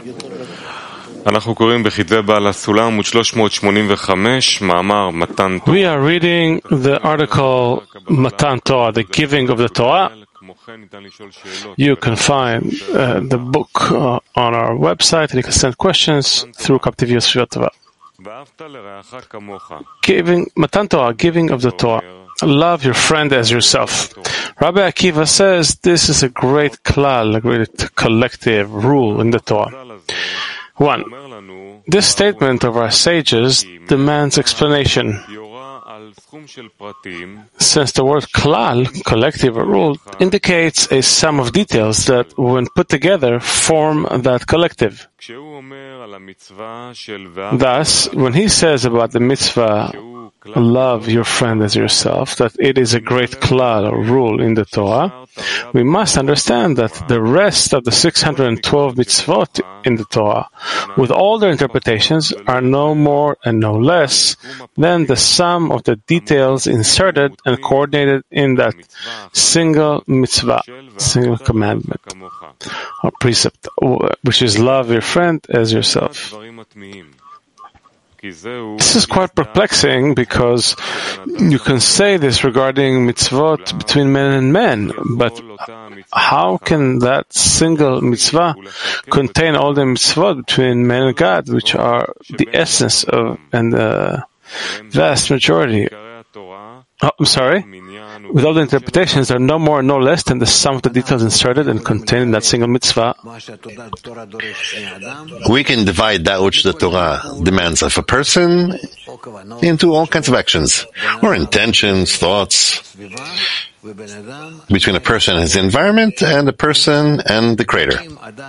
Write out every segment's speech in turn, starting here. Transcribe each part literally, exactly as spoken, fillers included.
אנחנו קוראים בכתבי בעל הסולם עמוד שלוש מאות שמונים וחמש, מאמר מתן תורה. We are reading the article Matan Torah, the giving of the Torah. You can find uh, the book uh, on our website, and you can send questions through Captivio Sviatova. Giving, Matan Torah, giving of the Torah. Love your friend as yourself. Rabbi Akiva says this is a great klal, a great collective rule in the Torah. One, this statement of our sages demands explanation. Since the word klal, collective or rule, indicates a sum of details that, when put together, form that collective. Thus, when he says about the mitzvah, love your friend as yourself, that it is a great klal or rule in the Torah, we must understand that the rest of the six hundred twelve mitzvot in the Torah, with all their interpretations, are no more and no less than the sum of the details inserted and coordinated in that single mitzvah, single commandment, or precept, which is love your friend as yourself. This is quite perplexing because you can say this regarding mitzvot between men and men, but how can that single mitzvah contain all the mitzvot between men and God, which are the essence of and the vast majority? Oh, I'm sorry? With all the interpretations, are no more and no less than the sum of the details inserted and contained in that single mitzvah. We can divide that which the Torah demands of a person into all kinds of actions, or intentions, thoughts, between a person and his environment, and a person and the Creator.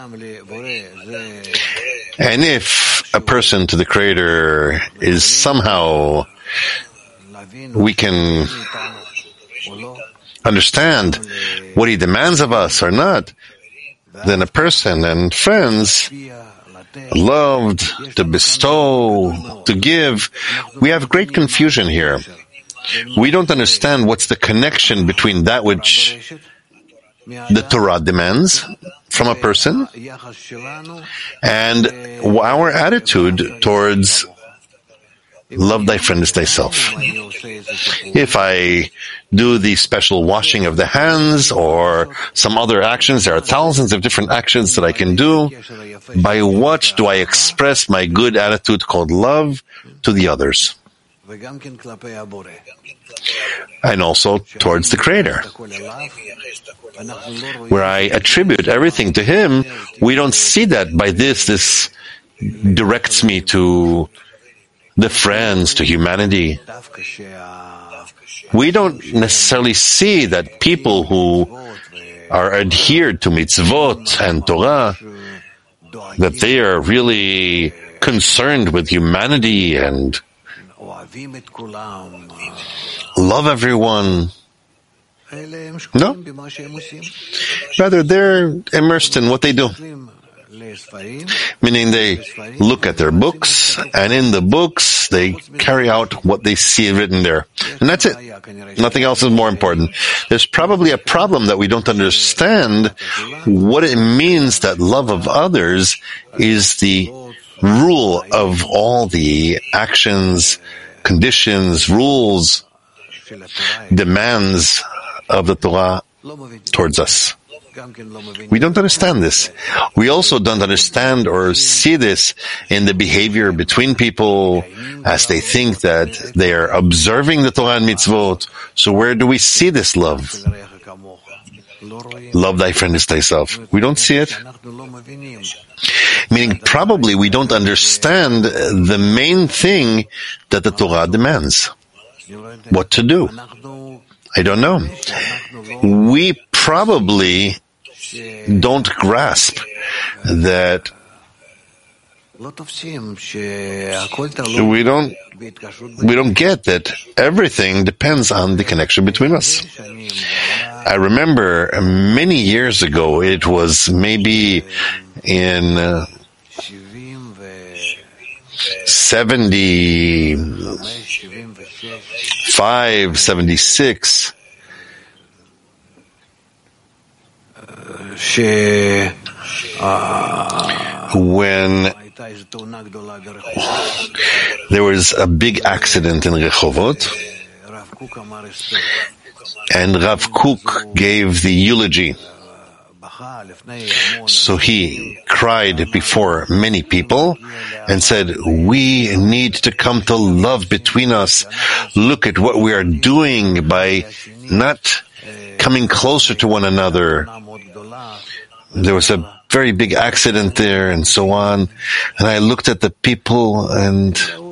And if a person to the Creator is somehow, we can understand what he demands of us or not, then a person and friends loved to bestow, to give, we have great confusion here. We don't understand what's the connection between that which the Torah demands from a person and our attitude towards love thy friend as thyself. If I do the special washing of the hands or some other actions, there are thousands of different actions that I can do. By what do I express my good attitude called love to the others? And also towards the Creator. Where I attribute everything to Him, we don't see that by this, this directs me to the friends, to humanity. We don't necessarily see that people who are adhered to mitzvot and Torah, that they are really concerned with humanity and love everyone. No. Rather, they're immersed in what they do. Meaning they look at their books, and in the books they carry out what they see written there. And that's it. Nothing else is more important. There's probably a problem that we don't understand what it means that love of others is the rule of all the actions, conditions, rules, demands of the Torah towards us. We don't understand this. We also don't understand or see this in the behavior between people as they think that they are observing the Torah and mitzvot. So where do we see this love? Love thy friend as thyself. We don't see it. Meaning probably we don't understand the main thing that the Torah demands. What to do? I don't know. We probably don't grasp that we don't we don't get that everything depends on the connection between us. I remember many years ago, it was maybe in uh, seventy-five, seventy-six, when there was a big accident in Rehovot, and Rav Kook gave the eulogy. So he cried before many people and said, we need to come to love between us. Look at what we are doing by not coming closer to one another. There was a very big accident there and so on. And I looked at the people and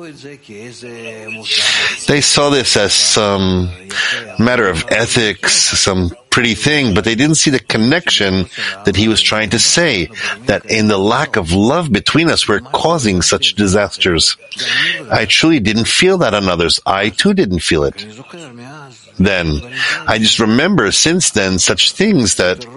they saw this as some matter of ethics, some pretty thing, but they didn't see the connection that he was trying to say, that in the lack of love between us, we're causing such disasters. I truly didn't feel that on others. I too didn't feel it. Then, I just remember since then such things that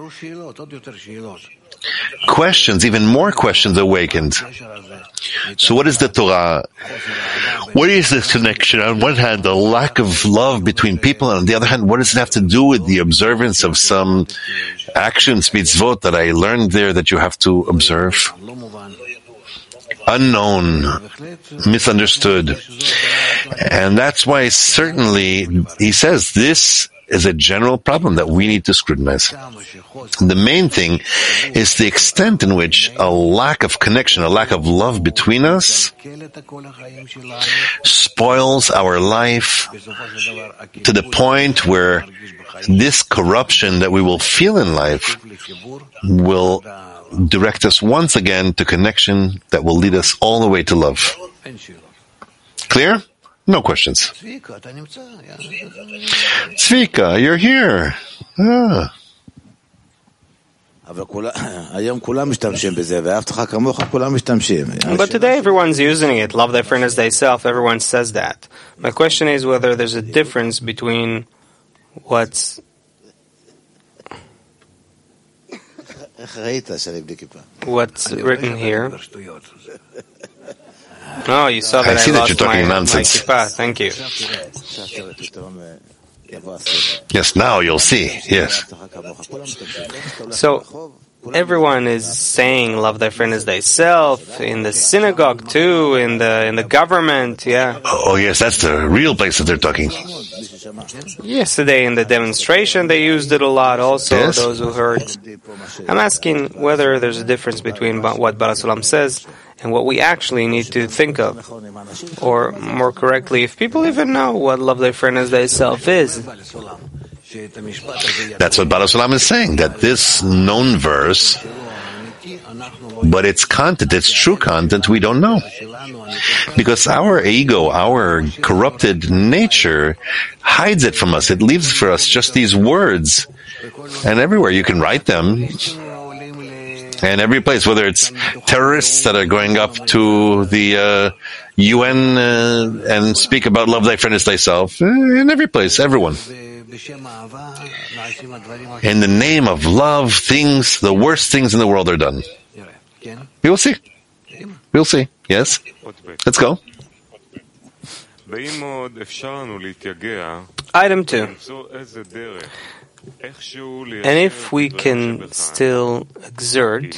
questions, even more questions awakened. So what is the Torah? What is this connection? On one hand, the lack of love between people, and on the other hand, what does it have to do with the observance of some actions, mitzvot, that I learned there that you have to observe? Unknown, misunderstood. And that's why certainly he says this is a general problem that we need to scrutinize. The main thing is the extent in which a lack of connection, a lack of love between us spoils our life to the point where this corruption that we will feel in life will direct us once again to connection that will lead us all the way to love. Clear? No questions. Tzvika, you're here. Ah. But today everyone's using it. Love thy friend as thyself. Everyone says that. My question is whether there's a difference between what's what's written here. Oh, you saw that I, I, I lost that my, my kippah. Thank you. Yes, now you'll see. Yes. So, everyone is saying love thy friend as thyself, in the synagogue too, in the in the government, yeah. Oh, yes, that's the real place that they're talking. Yesterday in the demonstration they used it a lot also, yes. Those who heard. I'm asking whether there's a difference between what Baal HaSulam says and what we actually need to think of. Or, more correctly, if people even know what love thy friend as thyself is. That's what Baal HaSulam is saying, that this known verse, but its content, its true content, we don't know. Because our ego, our corrupted nature, hides it from us. It leaves for us just these words. And everywhere you can write them. And every place, whether it's terrorists that are going up to the uh, U N uh, and speak about love thy friend as thyself, in every place, everyone. In the name of love, things, the worst things in the world are done. We will see. We'll see. Yes? Let's go. Item two. And if we can still exert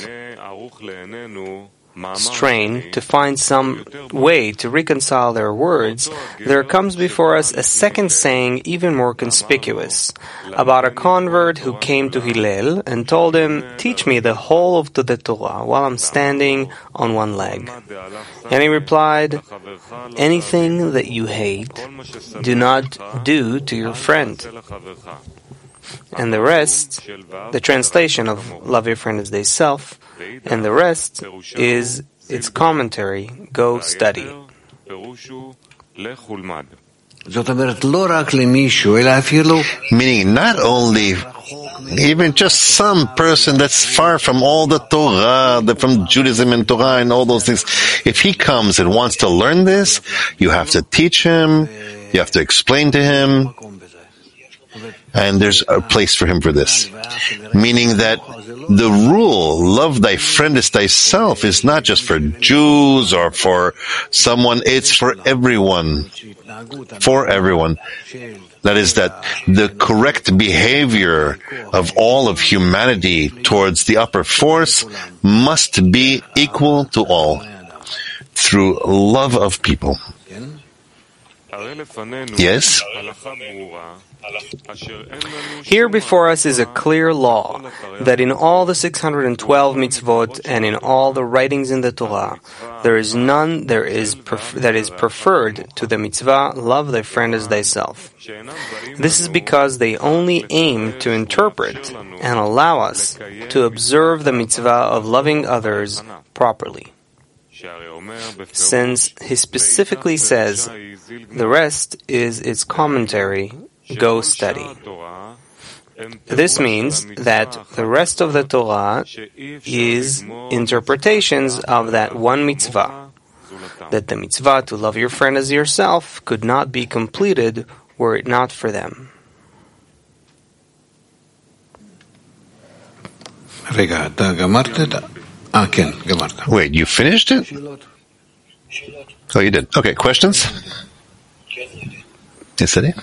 strain to find some way to reconcile their words, there comes before us a second saying even more conspicuous, about a convert who came to Hillel and told him, "Teach me the whole of the Torah while I'm standing on one leg." And he replied, "Anything that you hate, do not do to your friend." And the rest, the translation of love your friend as thyself, and the rest is its commentary. Go study. Meaning not only, even just some person that's far from all the Torah, the, from Judaism and Torah and all those things. If he comes and wants to learn this, you have to teach him, you have to explain to him. And there's a place for him for this. Meaning that the rule, love thy friend as thyself, is not just for Jews or for someone, it's for everyone. For everyone. That is that the correct behavior of all of humanity towards the upper force must be equal to all through love of people. Yes? Here before us is a clear law that in all the six hundred twelve mitzvot and in all the writings in the Torah, there is none there is pref- that is preferred to the mitzvah, love thy friend as thyself. This is because they only aim to interpret and allow us to observe the mitzvah of loving others properly. Since he specifically says, the rest is its commentary, go study. This means that the rest of the Torah is interpretations of that one mitzvah, that the mitzvah to love your friend as yourself could not be completed were it not for them. Wait, you finished it? Oh, you did. Okay, questions? Yes, Eddie?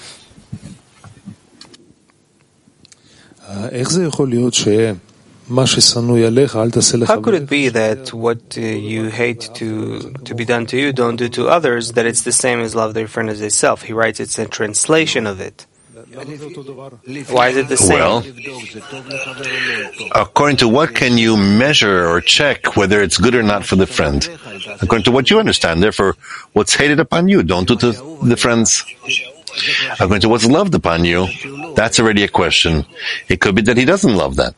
How could it be that what uh, you hate to to be done to you, don't do to others, that it's the same as love their friend as thyself? He writes it's a translation of it. Why is it the same? Well, according to what can you measure or check whether it's good or not for the friend? According to what you understand. Therefore, what's hated upon you, don't do to the friends. According to what's loved upon you, that's already a question. It could be that he doesn't love that.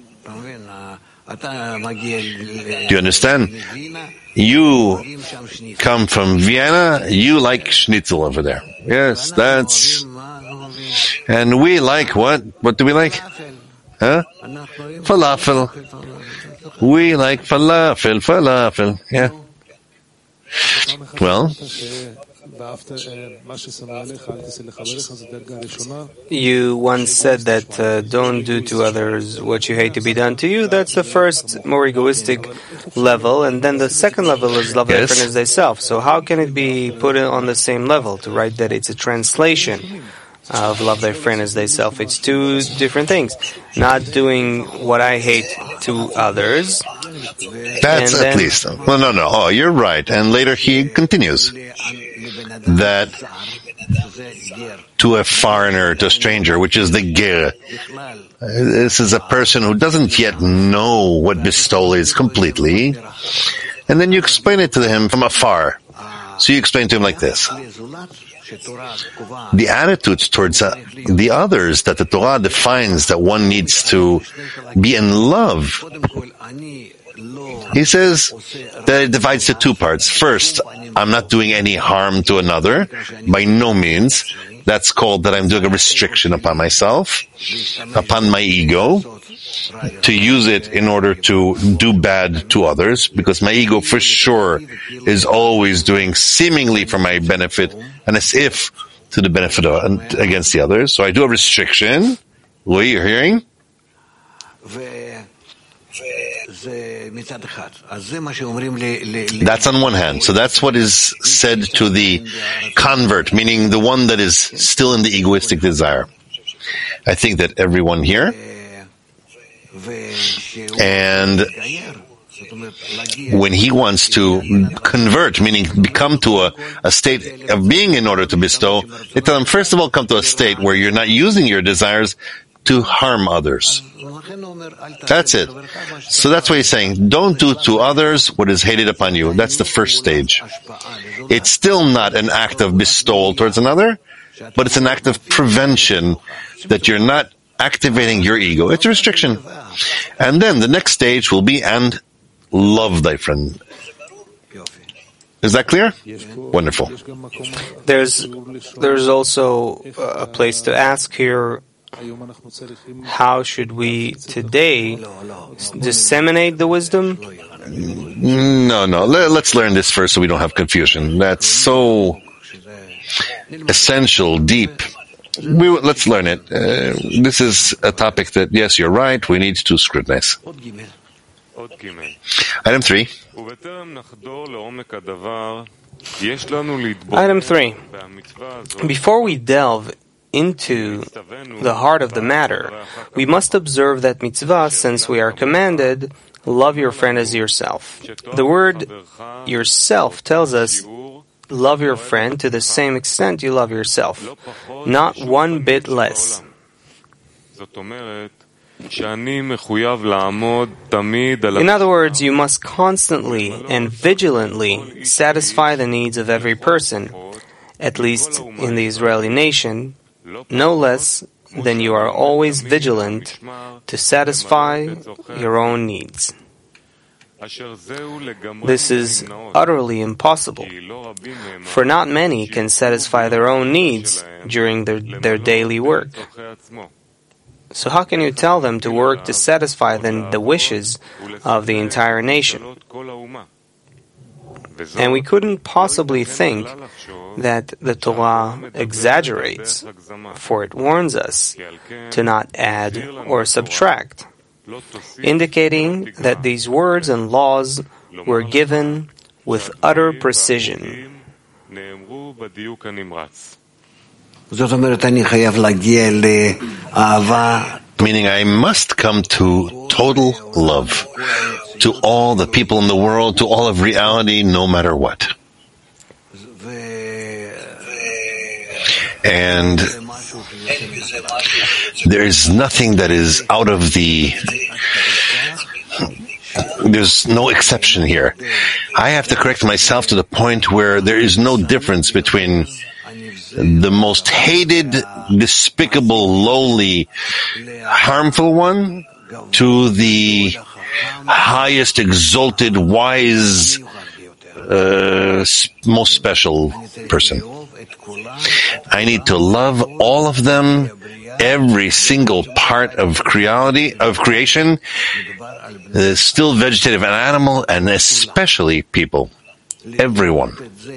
Do you understand? You come from Vienna, you like schnitzel over there. Yes, that's... And we like what? What do we like? Huh? Falafel. We like falafel, falafel. Yeah. Well, you once said that uh, don't do to others what you hate to be done to you. That's the first, more egoistic level, and then the second level is love thy friend as thyself. So how can it be put on the same level to write that it's a translation of love thy friend as thyself? It's two different things. Not doing what I hate to others. That's at then, least. Well, no, no. Oh, you're right. And later he continues that to a foreigner, to a stranger, which is the ger. This is a person who doesn't yet know what bestowal is completely. And then you explain it to him from afar. So you explain to him like this. The attitudes towards uh, the others that the Torah defines that one needs to be in love. He says that it divides to two parts. First, I'm not doing any harm to another, by no means. That's called that I'm doing a restriction upon myself, upon my ego, to use it in order to do bad to others, because my ego for sure is always doing seemingly for my benefit and as if to the benefit of, against the others. So I do a restriction. Louis, you're hearing? That's on one hand. So that's what is said to the convert, meaning the one that is still in the egoistic desire. I think that everyone here, and when he wants to convert, meaning become to a, a state of being in order to bestow, they tell him, first of all, come to a state where you're not using your desires to harm others. That's it. So that's why he's saying, don't do to others what is hated upon you. That's the first stage. It's still not an act of bestowal towards another, but it's an act of prevention that you're not activating your ego. It's a restriction. And then the next stage will be, and love thy friend. Is that clear? Wonderful. There's, there's also a place to ask here, how should we today disseminate the wisdom? No, no. Let's learn this first so we don't have confusion. That's so essential, deep, we, let's learn it. Uh, this is a topic that, yes, you're right, we need to scrutinize. Item three. Item three. Before we delve into the heart of the matter, we must observe that mitzvah, since we are commanded, love your friend as yourself. The word yourself tells us, love your friend to the same extent you love yourself, not one bit less. In other words, you must constantly and vigilantly satisfy the needs of every person, at least in the Israeli nation, no less than you are always vigilant to satisfy your own needs. This is utterly impossible, for not many can satisfy their own needs during their, their daily work. So how can you tell them to work to satisfy the, the wishes of the entire nation? And we couldn't possibly think that the Torah exaggerates, for it warns us to not add or subtract, indicating that these words and laws were given with utter precision. Meaning I must come to total love to all the people in the world, to all of reality, no matter what. And there is nothing that is out of the... There's no exception here. I have to correct myself to the point where there is no difference between the most hated, despicable, lowly, harmful one to the highest, exalted, wise, uh, most special person. I need to love all of them, every single part of reality, of creation, uh, still vegetative and animal, and especially people. Everyone.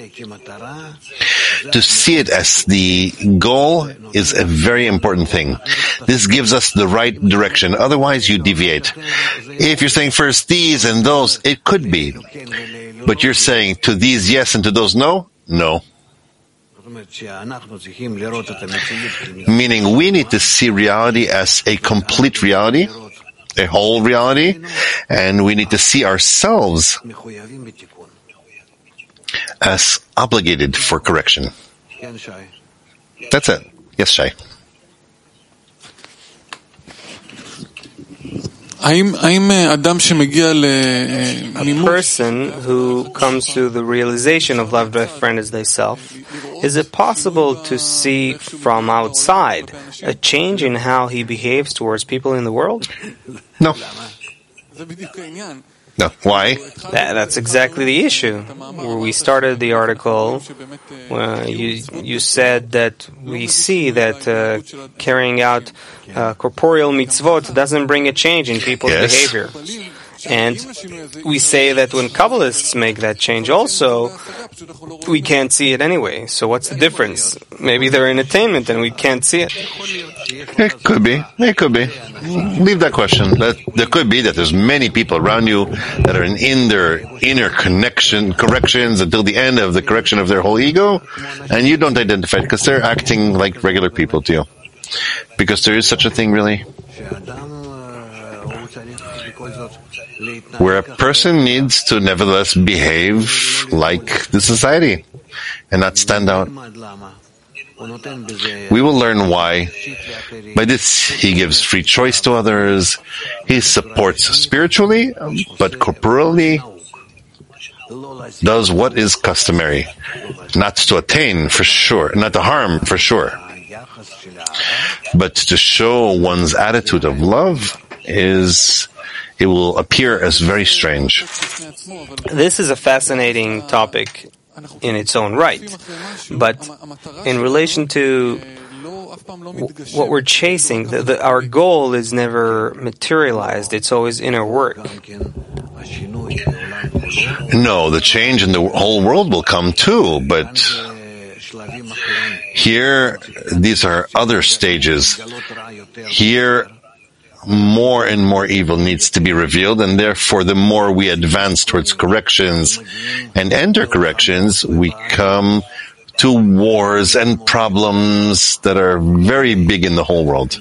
To see it as the goal is a very important thing. This gives us the right direction. Otherwise, you deviate. If you're saying first these and those, it could be. But you're saying to these yes and to those no? No. Meaning we need to see reality as a complete reality, a whole reality, and we need to see ourselves as obligated for correction. That's it. Yes, Shai. A person who comes to the realization of love thy friend as thyself, is it possible to see from outside a change in how he behaves towards people in the world? No. No. Why? That, that's exactly the issue. Where we started the article, uh, you you said that we see that uh, carrying out uh, corporeal mitzvot doesn't bring a change in people's yes. behavior. And we say that when Kabbalists make that change also, we can't see it anyway. So what's the difference? Maybe they're in attainment and we can't see it. It could be. It could be. Leave that question. That, there could be that there's many people around you that are in, in their inner connection, corrections until the end of the correction of their whole ego, and you don't identify it because they're acting like regular people to you. Because there is such a thing, really, where a person needs to nevertheless behave like the society and not stand out. We will learn why. By this, he gives free choice to others. He supports spiritually, but corporally does what is customary. Not to attain, for sure. Not to harm, for sure. But to show one's attitude of love is... it will appear as very strange. This is a fascinating topic in its own right. But in relation to what we're chasing, the, the, our goal is never materialized. It's always inner work. No, the change in the whole world will come too, but Here, these are other stages. Here, more and more evil needs to be revealed, and therefore the more we advance towards corrections and enter corrections, we come to wars and problems that are very big in the whole world.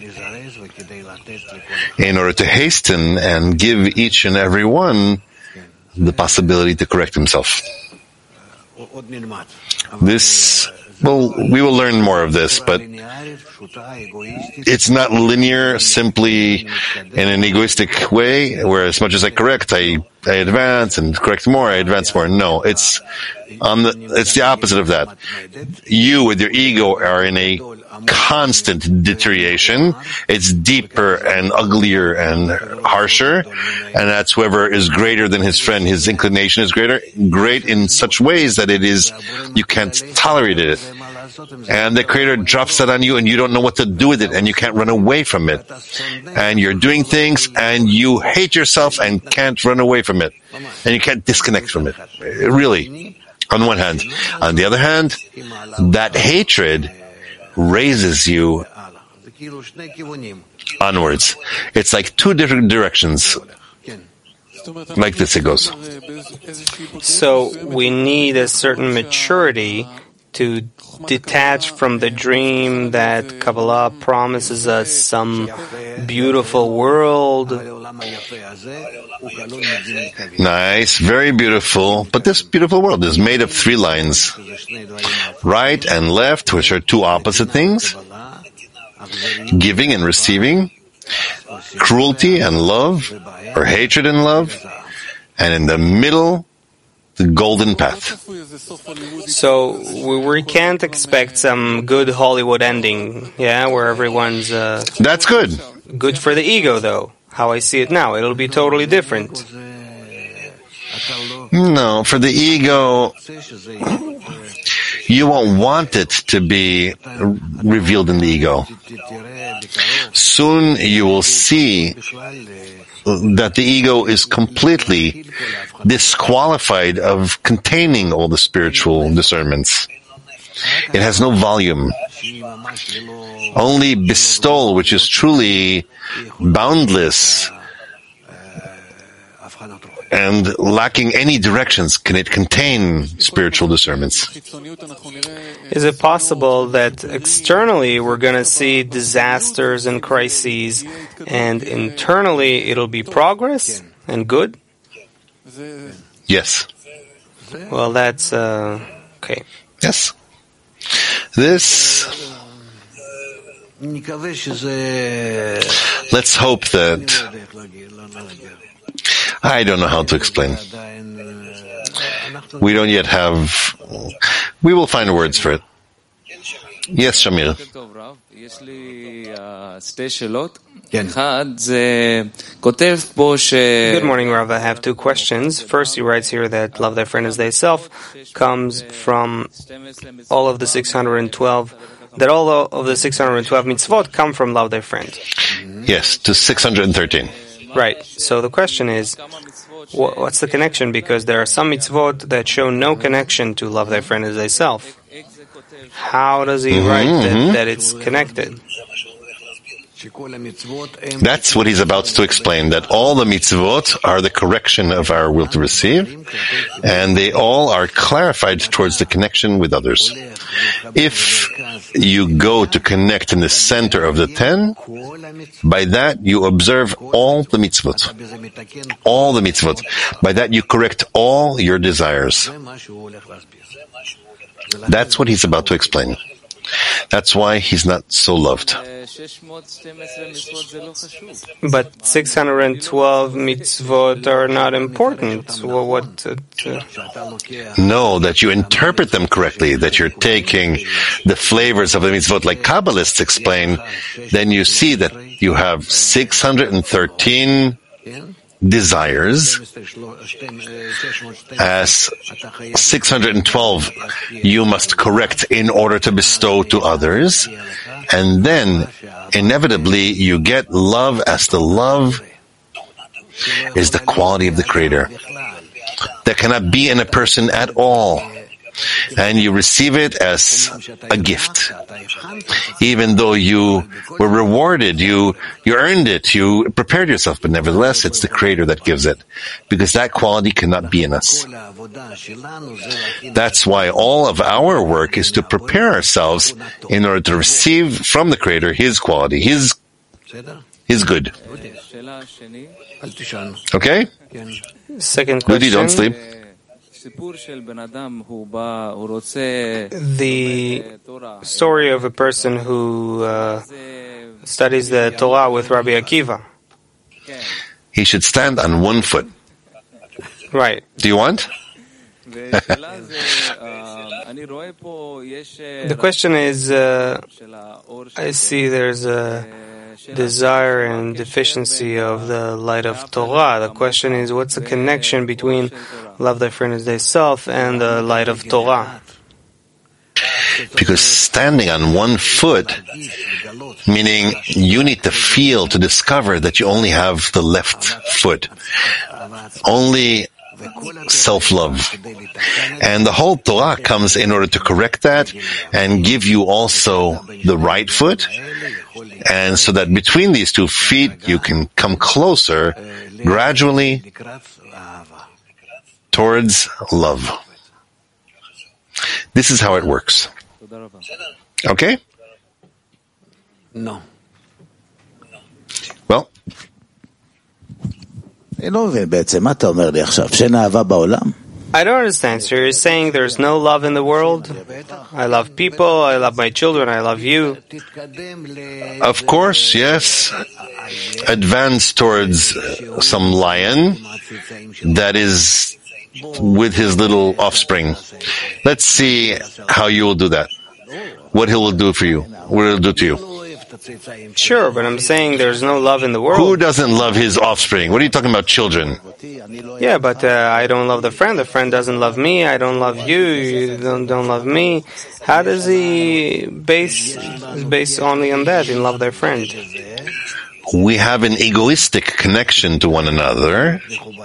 In order to hasten and give each and every one the possibility to correct himself. This, well, we will learn more of this, but it's not linear, simply in an egoistic way, where as much as I correct, I, I advance, and correct more, I advance more. No, it's on the, it's the opposite of that. You with your ego are in a constant deterioration. It's deeper and uglier and harsher, and that's whoever is greater than his friend. His inclination is greater, great in such ways that it is, you can't tolerate it. And the Creator drops that on you, and you don't know what to do with it, and you can't run away from it. And you're doing things, and you hate yourself and can't run away from it. And you can't disconnect from it. Really, on one hand. On the other hand, that hatred raises you onwards. It's like two different directions. Like this it goes. So we need a certain maturity to detach from the dream that Kabbalah promises us some beautiful world. Nice, very beautiful. But this beautiful world is made of three lines. Right and left, which are two opposite things. Giving and receiving. Cruelty and love, or hatred and love. And in the middle, the golden path. So we, we can't expect some good Hollywood ending, yeah, where everyone's... Uh, That's good. Good for the ego, though. How I see it now, it'll be totally different. No, for the ego, you won't want it to be revealed in the ego. Soon you will see that the ego is completely disqualified of containing all the spiritual discernments. It has no volume. Only bestowal, which is truly boundless and lacking any directions, can it contain spiritual discernments. Is it possible that externally we're going to see disasters and crises, and internally it'll be progress and good? Yes. Well, that's uh, okay. Yes. This, let's hope that, I don't know how to explain. We don't yet have, we will find words for it. Yes, Shamir. Good morning, Rav. I have two questions. First, he writes here that love thy friend as thyself comes from all of the six hundred twelve, that all of the six hundred twelve mitzvot come from love thy friend. Yes, to six hundred thirteen. Right. So the question is, what's the connection? Because there are some mitzvot that show no connection to love thy friend as thyself. How does he mm-hmm, write that, mm-hmm. that it's connected? That's what he's about to explain, that all the mitzvot are the correction of our will to receive, and they all are clarified towards the connection with others. If you go to connect in the center of the ten, by that you observe all the mitzvot. All the mitzvot. By that you correct all your desires. That's what he's about to explain. That's why he's not so loved. But six hundred twelve mitzvot are not important. Well, what? Uh, no, that you interpret them correctly, that you're taking the flavors of the mitzvot like Kabbalists explain, then you see that you have six hundred thirteen desires, as six hundred twelve you must correct in order to bestow to others, and then inevitably you get love, as the love is the quality of the Creator that cannot be in a person at all. and you receive it as a gift. Even though you were rewarded, you, you earned it, you prepared yourself, but nevertheless, it's the Creator that gives it, because that quality cannot be in us. That's why all of our work is to prepare ourselves in order to receive from the Creator His quality, His, His good. Okay? Second Goody, question. don't sleep. The story of a person who uh, studies the Torah with Rabbi Akiva. He should stand on one foot. Right. Do you want? The question is, uh, I see there's a desire and deficiency of the light of Torah. The question is, what's the connection between love thy friend as thyself and the light of Torah? Because standing on one foot, meaning you need to feel, to discover that you only have the left foot. Only self-love. And the whole Torah comes in order to correct that and give you also the right foot. And so that between these two feet, you can come closer gradually towards love. This is how it works. Okay? No. Well, אני לא מבין בעצם, מה אתה אומר לי עכשיו? שאין אהבה בעולם? I don't understand, sir. You're saying there's no love in the world? I love people, I love my children, I love you. of course, yes. Advance towards some lion that is with his little offspring. Let's see how you will do that. What he will do for you. What he will do to you. Sure, but I'm saying there's no love in the world. Who doesn't love his offspring? What are you talking about, children? Yeah, but uh, I don't love the friend. The friend doesn't love me. I don't love you. You don't don't love me. How does he base base only on that? In love their friend. We have an egoistic connection to one another,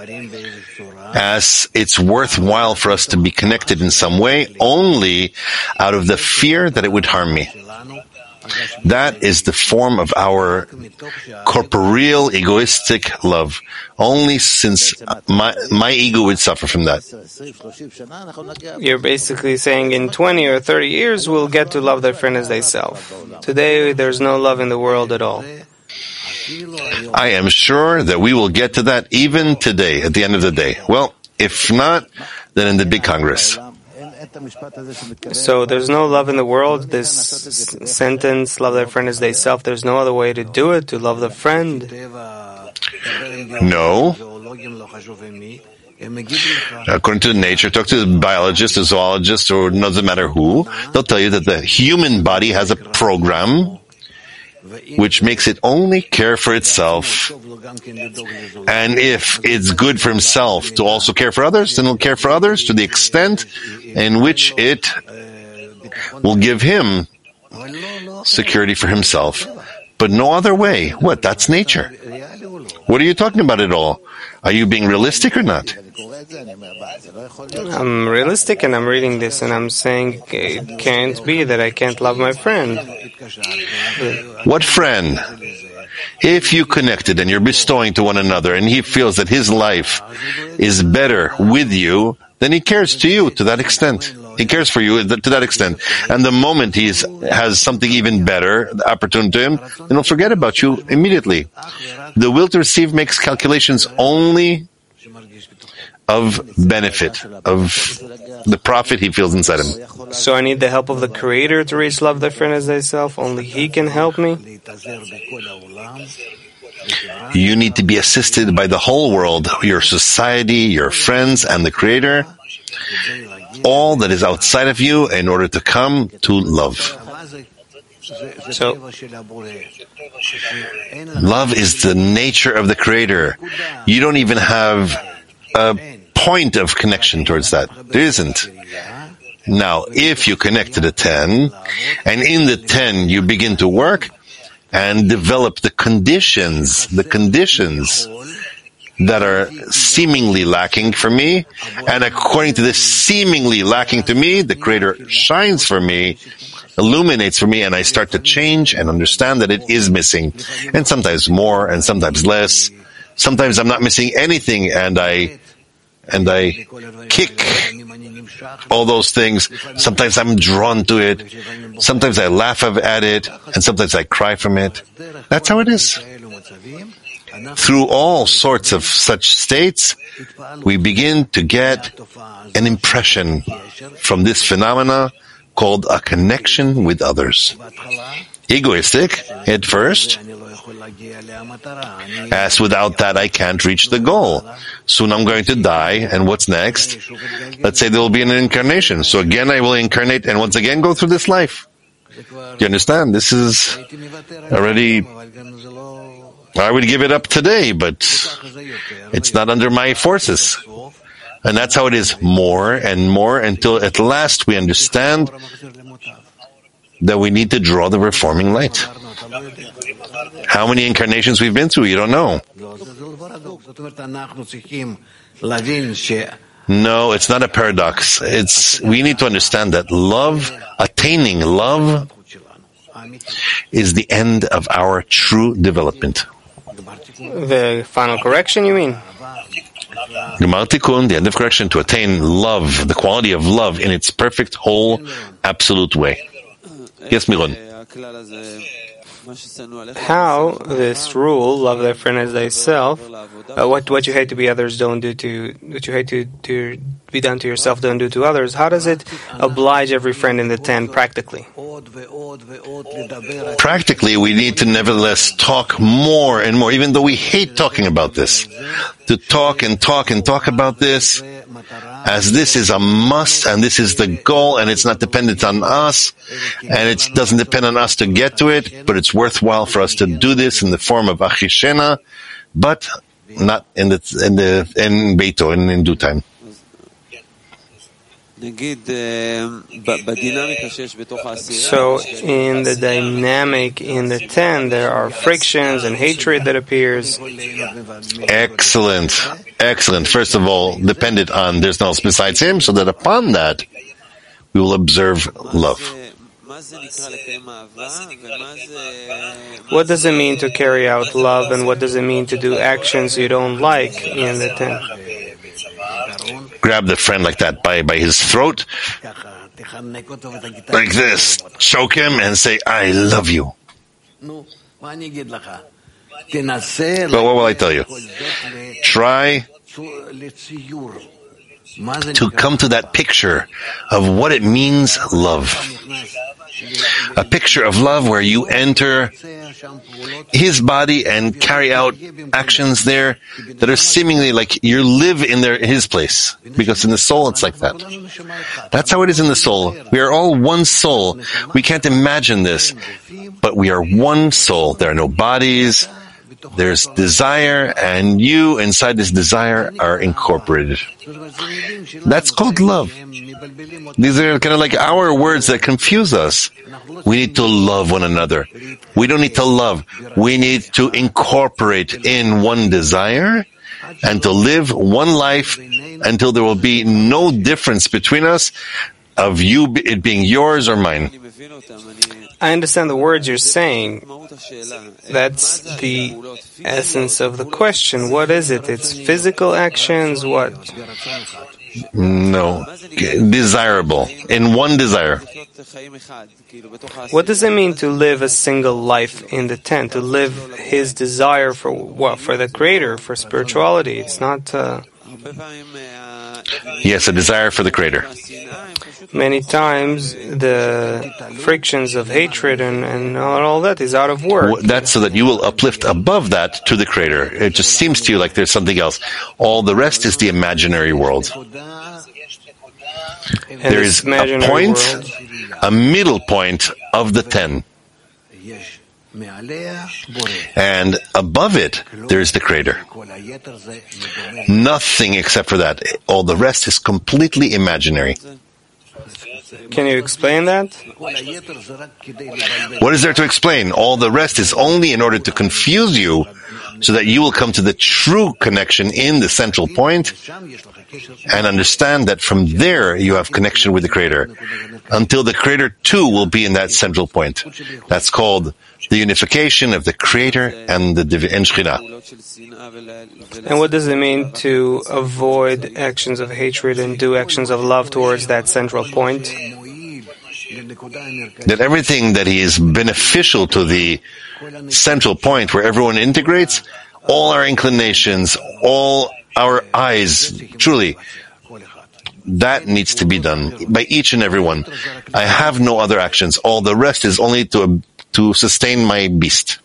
as it's worthwhile for us to be connected in some way only out of the fear that it would harm me. That is the form of our corporeal, egoistic love. Only since my, my ego would suffer from that. You're basically saying in twenty or thirty years we'll get to love their friend as theyself. Today there's no love in the world at all. I am sure that we will get to that even today, at the end of the day. Well, if not, then in the big Congress. So there's no love in the world. This sentence, love thy friend as thyself, there's no other way to do it, to love the friend. No. According to nature, talk to a biologist, a zoologist, or doesn't matter who, they'll tell you that the human body has a program which makes it only care for itself. And if it's good for himself to also care for others, then it'll care for others to the extent in which it will give him security for himself. But no other way. What? That's nature. What are you talking about at all? Are you being realistic or not? I'm realistic and I'm reading this and I'm saying it can't be that I can't love my friend. What friend? If you connected and you're bestowing to one another and he feels that his life is better with you, then he cares to you to that extent. He cares for you to that extent. And the moment he has something even better, the opportunity to him, then he'll forget about you immediately. The will to receive makes calculations only of benefit, of the profit he feels inside him. So I need the help of the Creator to reach love thy friend as thyself? Only He can help me? You need to be assisted by the whole world, your society, your friends, and the Creator, all that is outside of you in order to come to love. So, love is the nature of the Creator. You don't even have a point of connection towards that. There isn't. Now, if you connect to the ten, and in the ten you begin to work and develop the conditions, the conditions that are seemingly lacking for me, and according to this seemingly lacking to me, the Creator shines for me, illuminates for me, and I start to change and understand that it is missing. And sometimes more, and sometimes less. Sometimes I'm not missing anything, and I and I kick all those things. Sometimes I'm drawn to it. Sometimes I laugh at it, and sometimes I cry from it. That's how it is. Through all sorts of such states, we begin to get an impression from this phenomena called a connection with others. Egoistic at first, as without that I can't reach the goal. Soon I'm going to die, and what's next? Let's say there will be an incarnation. So again I will incarnate and once again go through this life. Do you understand? This is already, I would give it up today, but it's not under my forces. And that's how it is, more and more, until at last we understand that we need to draw the reforming light. How many incarnations we've been through, you don't know. No, it's not a paradox. It's, we need to understand that love, attaining love, is the end of our true development. The final correction, you mean? Gemar Tikkun, the end of correction, to attain love, the quality of love in its perfect, whole, absolute way. Yes, Miron. How this rule, love thy friend as thyself, uh, what what you hate to be others, don't do to what you hate to, to be done to yourself, don't do to others. How does it oblige every friend in the ten practically? Practically, we need to nevertheless talk more and more, even though we hate talking about this. To talk and talk and talk about this, as this is a must, and this is the goal, and it's not dependent on us, and it doesn't depend on us to get to it, but it's worthwhile for us to do this in the form of Achishena, but not in the in the in Beito, in, in due time. So, in the dynamic in the ten, there are frictions and hatred that appears. Excellent. Excellent. First of all, dependent on there's no else besides him, so that upon that, we will observe love. What does it mean to carry out love, and what does it mean to do actions you don't like in the ten? Grab the friend like that by, by his throat, like this, choke him and say, I love you. But what will I tell you? Try to come to that picture of what it means, love. A picture of love where you enter his body and carry out actions there that are seemingly like you live in their, his place. Because in the soul it's like that. That's how it is in the soul. We are all one soul. We can't imagine this. But we are one soul. There are no bodies. There's desire, and you inside this desire are incorporated. That's called love. These are kind of like our words that confuse us. We need to love one another. We don't need to love. We need to incorporate in one desire and to live one life until there will be no difference between us of you, it being yours or mine. I understand the words you're saying. That's the essence of the question. What is it? It's physical actions, what? No. Desirable. In one desire. What does it mean to live a single life in the tent? To live his desire for what? For the Creator, for spirituality. It's not... Uh... Yes, a desire for the Creator. Many times the frictions of hatred and, and all that is out of work. That's so that you will uplift above that to the Creator. It just seems to you like there's something else. All the rest is the imaginary world. And there is a point, world. a middle point of the ten. And above it, there is the Creator. Nothing except for that. All the rest is completely imaginary. Can you explain that? What is there to explain? All the rest is only in order to confuse you so that you will come to the true connection in the central point and understand that from there you have connection with the Creator until the Creator too will be in that central point. That's called the unification of the Creator and the Divine Shekhinah. And what does it mean to avoid actions of hatred and do actions of love towards that central point? That everything that is beneficial to the central point where everyone integrates, all our inclinations, all our eyes, truly, that needs to be done by each and every one. I have no other actions. All the rest is only to to sustain my beast.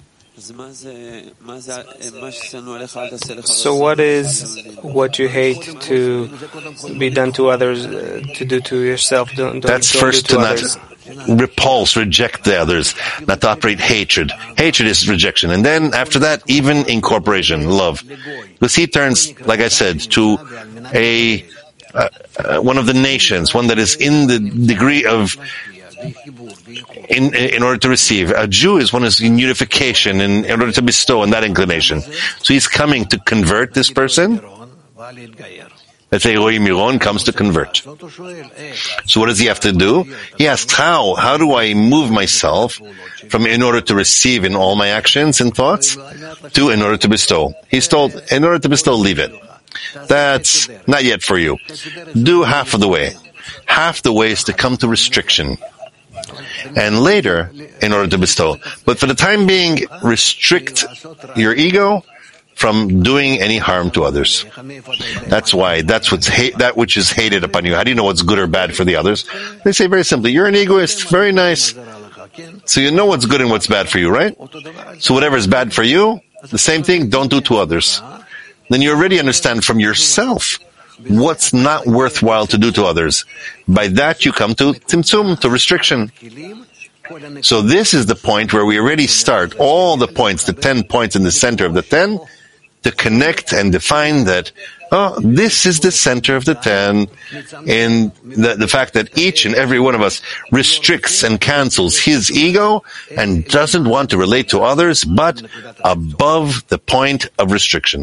So what is what you hate to be done to others, uh, to do to yourself? Don't, don't, That's don't first do to, to not others. repulse, reject the others, not to operate hatred. Hatred is rejection. And then after that, even incorporation, love. Because he turns, like I said, to a uh, uh, one of the nations, one that is in the degree of In, in order to receive. A Jew is one who's in unification in, in order to bestow on that inclination. So he's coming to convert this person. Let's say Roy Miron comes to convert. So what does he have to do? He asks, how? How do I move myself from in order to receive in all my actions and thoughts to in order to bestow? He's told, in order to bestow, leave it. That's not yet for you. Do half of the way. Half the way is to come to restriction. And later, in order to bestow. But for the time being, restrict your ego from doing any harm to others. That's why, that's what's hate, that which is hated upon you. How do you know what's good or bad for the others? They say very simply, you're an egoist, very nice. So you know what's good and what's bad for you, right? So whatever is bad for you, the same thing, don't do to others. Then you already understand from yourself what's not worthwhile to do to others. By that you come to tzimtzum, to restriction. So this is the point where we already start all the points, the ten points in the center of the ten, to connect and define that, oh, this is the center of the ten, in the, the fact that each and every one of us restricts and cancels his ego and doesn't want to relate to others, but above the point of restriction.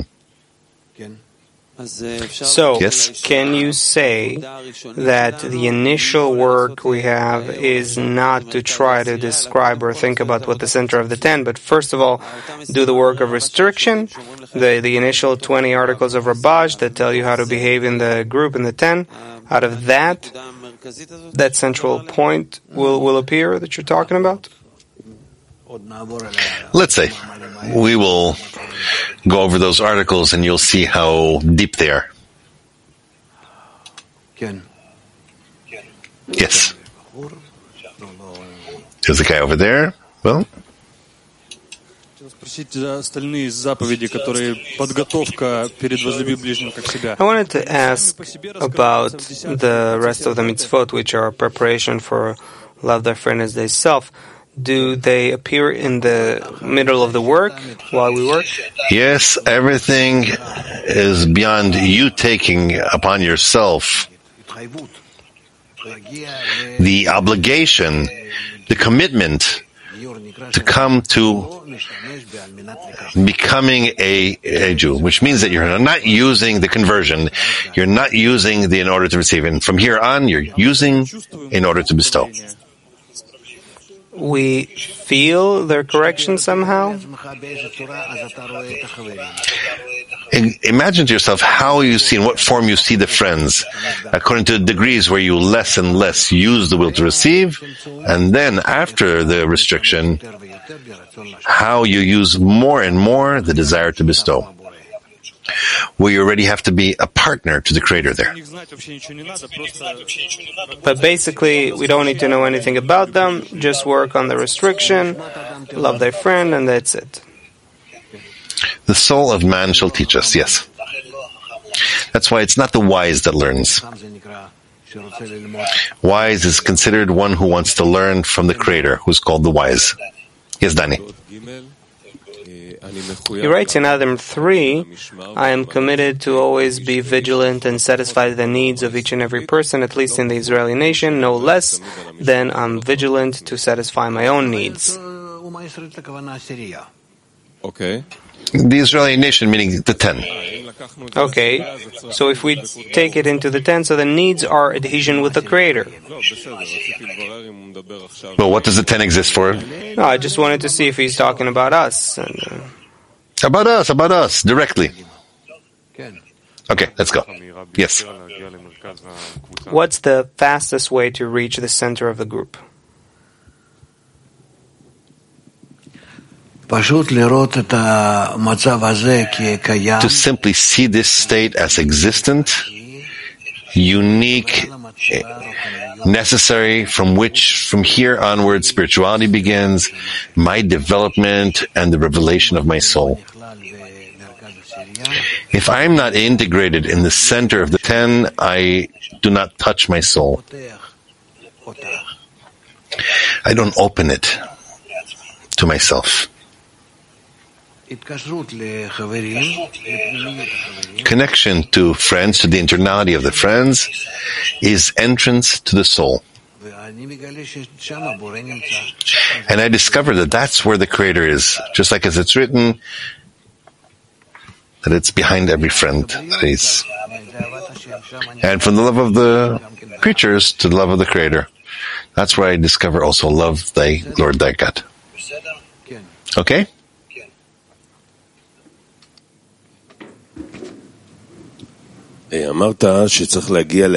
So, Yes. can you say that the initial work we have is not to try to describe or think about what the center of the ten, but first of all, do the work of restriction, the, the initial twenty articles of Rabbaj that tell you how to behave in the group, in the ten? Out of that, that central point will, will appear that you're talking about? Let's say we will go over those articles and you'll see how deep they are. Yes. There's a guy over there. Well, I wanted to ask about the rest of the mitzvot, which are preparation for love thy friend as thyself. Do they appear in the middle of the work, while we work? yes, everything is beyond you taking upon yourself the obligation, the commitment to come to becoming a, a Jew, which means that you're not using the conversion, you're not using the in order to receive, and from here on, you're using in order to bestow. We feel their correction somehow? Imagine to yourself how you see, in what form you see the friends, according to the degrees where you less and less use the will to receive, and then after the restriction, how you use more and more the desire to bestow. Where you already have to be a partner to the Creator there. But basically, we don't need to know anything about them, just work on the restriction, love thy friend, and that's it. The soul of man shall teach us, yes. That's why it's not the wise that learns. Wise is considered one who wants to learn from the Creator, who's called the wise. Yes, Danny. He writes in Adam three, I am committed to always be vigilant and satisfy the needs of each and every person, at least in the Israeli nation, no less than I'm vigilant to satisfy my own needs. Okay. The Israeli nation, meaning the ten. Okay, so if we take it into the ten, so the needs are adhesion with the Creator. Well, what does the ten exist for? No, I just wanted to see if he's talking about us. And, uh, About us, about us, directly. Okay, let's go. Yes. what's the fastest way to reach the center of the group? To simply see this state as existent, unique, necessary, from which, from here onward, spirituality begins, my development and the revelation of my soul. If I'm not integrated in the center of the ten, I do not touch my soul. I don't open it to myself. Connection to friends, to the internality of the friends, is entrance to the soul. And I discover that that's where the Creator is, just like as it's written, that it's behind every friend that is. And from the love of the creatures to the love of the Creator, that's where I discover also love thy Lord thy God. Okay? You said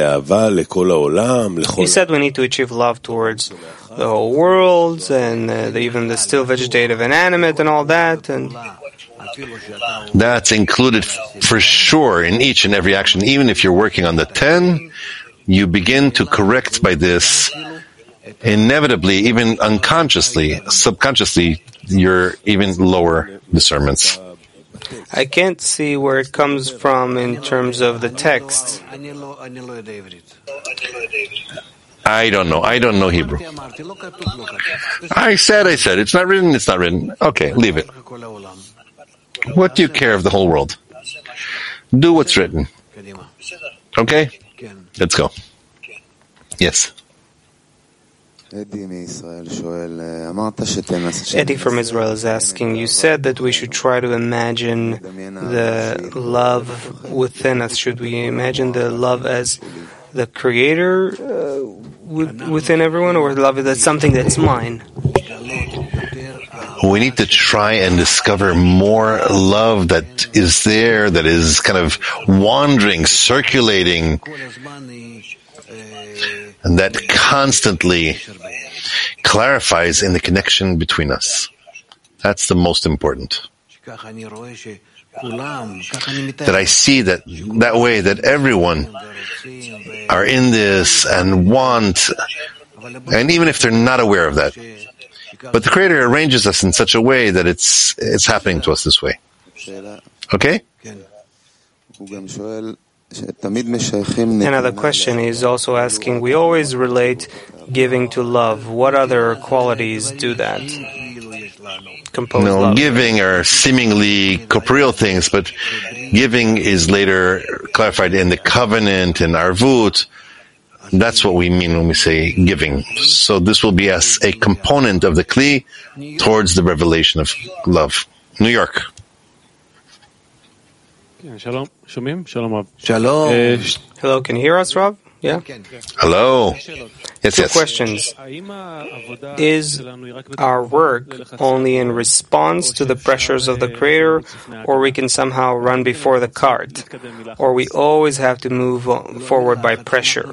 we need to achieve love towards the whole world, and uh, the, even the still vegetative and animate and all that. And that's included for sure in each and every action. Even if you're working on the ten, you begin to correct by this. Inevitably, even unconsciously, subconsciously, your even lower discernments. I can't see where it comes from in terms of the text. I don't know. I don't know Hebrew. I said, I said. It's not written, it's not written. Okay, leave it. What do you care of the whole world? Do what's written. Okay? Let's go. Yes. Eddie from Israel is asking, you said that we should try to imagine the love within us. Should we imagine the love as the Creator uh, within everyone, or love that's something that's mine? We need to try and discover more love that is there, that is kind of wandering, circulating, and that constantly clarifies in the connection between us. That's the most important. That I see that that way, that everyone are in this and want, and even if they're not aware of that, but the Creator arranges us in such a way that it's it's happening to us this way. Okay? Another question is also asking, we always relate giving to love. What other qualities do that? Compose no, love. Giving are seemingly corporeal things, but giving is later clarified in the covenant and arvut. That's what we mean when we say giving. So this will be as a component of the kli towards the revelation of love. New York. Shalom. Shomim? Shalom, Rav. Shalom. Hello, can you hear us, Rob? Yeah? Hello. Yes, Two yes. questions. Is our work only in response to the pressures of the Creator, or we can somehow run before the cart? Or we always have to move forward by pressure?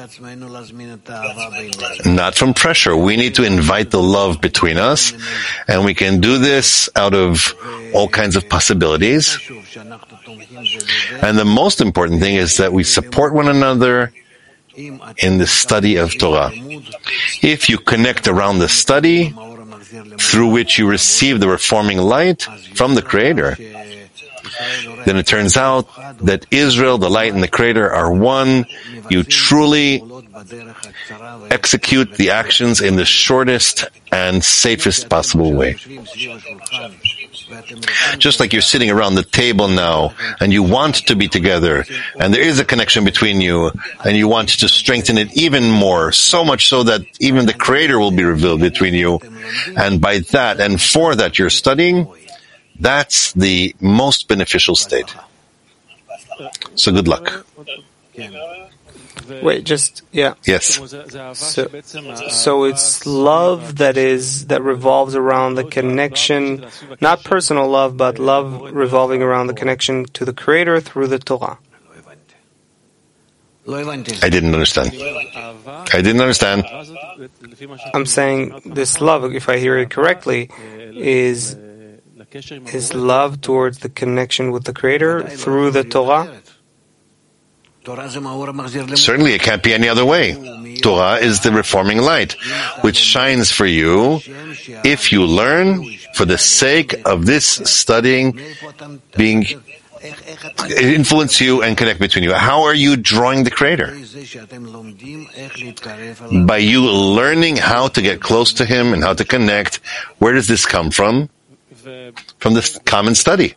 Not from pressure. We need to invite the love between us, and we can do this out of all kinds of possibilities. And the most important thing is that we support one another in the study of Torah. If you connect around the study, through which you receive the reforming light from the Creator, then it turns out that Israel, the light, and the Creator are one. You truly execute the actions in the shortest and safest possible way. Just like you're sitting around the table now, and you want to be together, and there is a connection between you, and you want to strengthen it even more, so much so that even the Creator will be revealed between you, and by that and for that you're studying, that's the most beneficial state. So good luck. Wait, just, yeah. Yes. So, so it's love that is, that revolves around the connection, not personal love, but love revolving around the connection to the Creator through the Torah. I didn't understand. I didn't understand. I'm saying this love, if I hear it correctly, is, is love towards the connection with the Creator through the Torah. Certainly, it can't be any other way. Torah is the reforming light, which shines for you if you learn for the sake of this studying, being influence you and connect between you. How are you drawing the Creator? By you learning how to get close to Him and how to connect. Where does this come from? From this common study.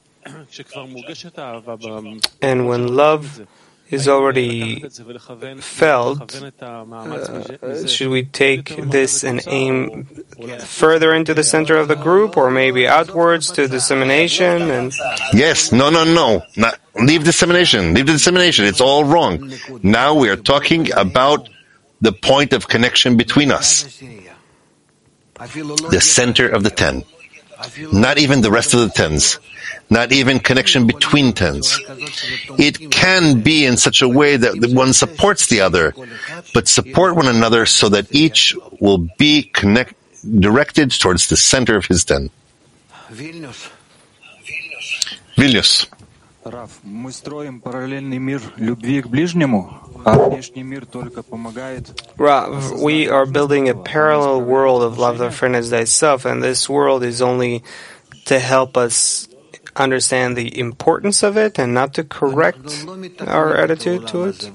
And when love is already felt, uh, should we take this and aim further into the center of the group, or maybe outwards to dissemination? And yes, no, no, no. Not, leave dissemination. Leave the dissemination. It's all wrong. Now we are talking about the point of connection between us. The center of the ten. Not even the rest of the tens. Not even connection between tens. It can be in such a way that one supports the other, but support one another so that each will be connect, directed towards the center of his ten. Vilnius. Раф, мы строим параллельный мир любви к ближнему, а внешний мир только помогает. Rav, we are building a parallel world of love thy friend as thyself, and this world is only to help us understand the importance of it and not to correct our attitude to it?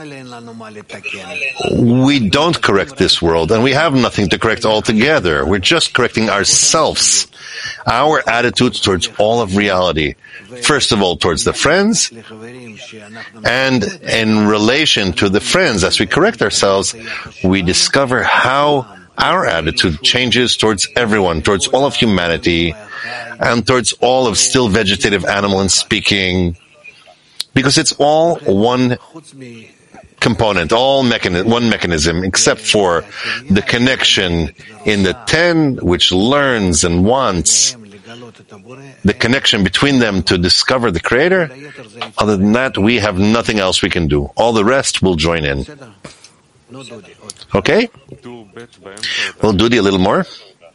We don't correct this world, and we have nothing to correct altogether. We're just correcting ourselves, our attitudes towards all of reality. First of all, towards the friends, and in relation to the friends, as we correct ourselves, we discover how our attitude changes towards everyone, towards all of humanity, and towards all of still vegetative animal and speaking, because it's all one component, all mechanism, one mechanism, except for the connection in the ten, which learns and wants the connection between them to discover the Creator. Other than that, we have nothing else we can do. All the rest will join in. Okay? We'll do the a little more.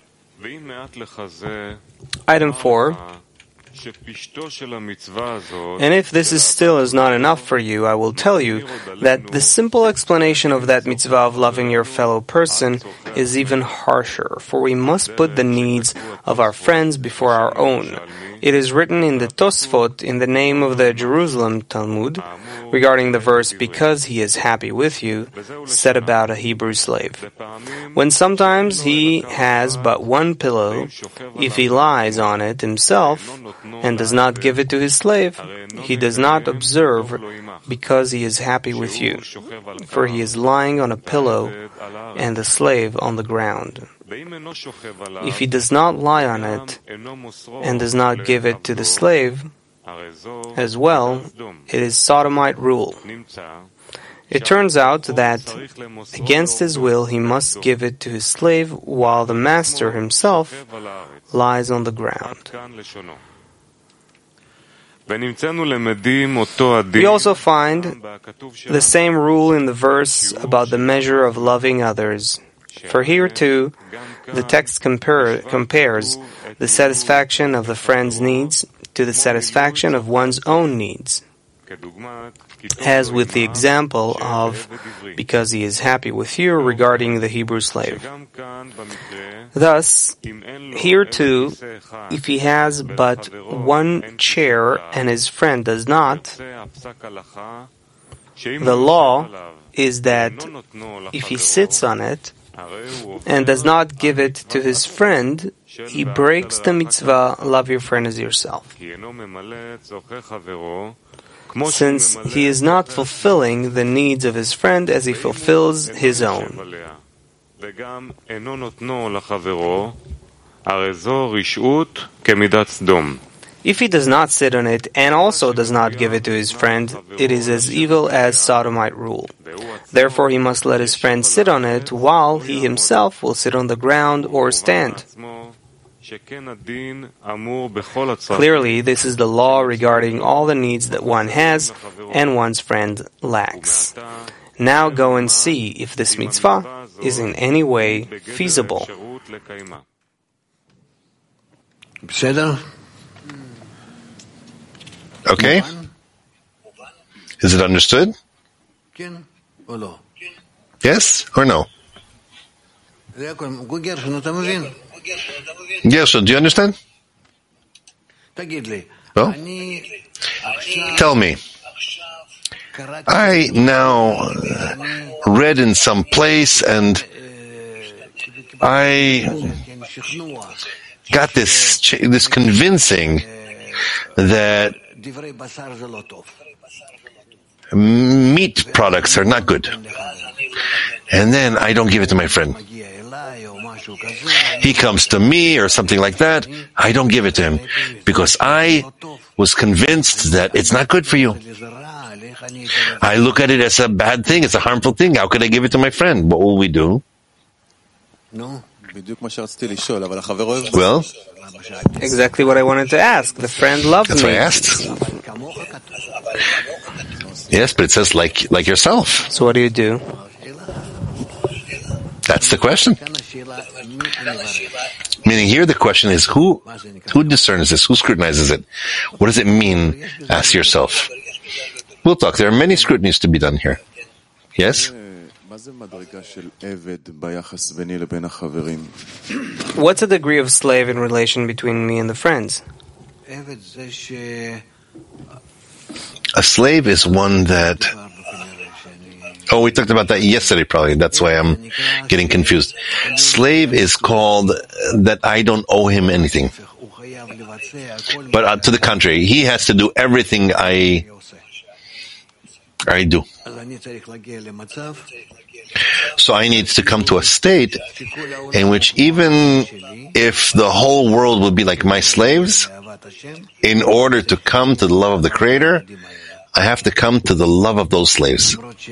Item four. And if this is still is not enough for you, I will tell you that the simple explanation of that mitzvah of loving your fellow person is even harsher, for we must put the needs of our friends before our own. It is written in the Tosfot in the name of the Jerusalem Talmud regarding the verse, because he is happy with you, said about a Hebrew slave. When sometimes he has but one pillow, if he lies on it himself and does not give it to his slave, he does not observe because he is happy with you, for he is lying on a pillow and the slave on the ground. If he does not lie on it and does not give it to the slave as well, it is sodomite rule. It turns out that against his will he must give it to his slave while the master himself lies on the ground. We also find the same rule in the verse about the measure of loving others. For here too, the text compare, compares the satisfaction of the friend's needs to the satisfaction of one's own needs, as with the example of because he is happy with you regarding the Hebrew slave. Thus, here too, if he has but one chair and his friend does not, the law is that if he sits on it and does not give it to his friend, he breaks the mitzvah, love your friend as yourself, since he is not fulfilling the needs of his friend as he fulfills his own. If he does not sit on it and also does not give it to his friend, it is as evil as sodomite rule. Therefore he must let his friend sit on it while he himself will sit on the ground or stand. Clearly, this is the law regarding all the needs that one has and one's friend lacks. Now go and see if this mitzvah is in any way feasible. Okay? Is it understood? Yes or no? Yes, so do you understand? No? Tell me. I now read in some place and I got this this convincing that meat products are not good. And then I don't give it to my friend. He comes to me or something like that. I don't give it to him because I was convinced that it's not good for you. I look at it as a bad thing. It's a harmful thing. How could I give it to my friend? What will we do? Well, exactly what I wanted to ask. The friend loves that's me. That's what I asked. Yes, but it says like like yourself. So what do you do? That's the question. Meaning here the question is who who discerns this? Who scrutinizes it? What does it mean? Ask yourself. We'll talk. There are many scrutinies to be done here. Yes? What's the degree of slave in relation between me and the friends? A slave is one that... Oh, we talked about that yesterday probably. That's why I'm getting confused. Slave is called that I don't owe him anything. But uh, to the contrary, he has to do everything I, I do. So I need to come to a state in which even if the whole world would be like my slaves, in order to come to the love of the Creator, I have to come to the love of those slaves.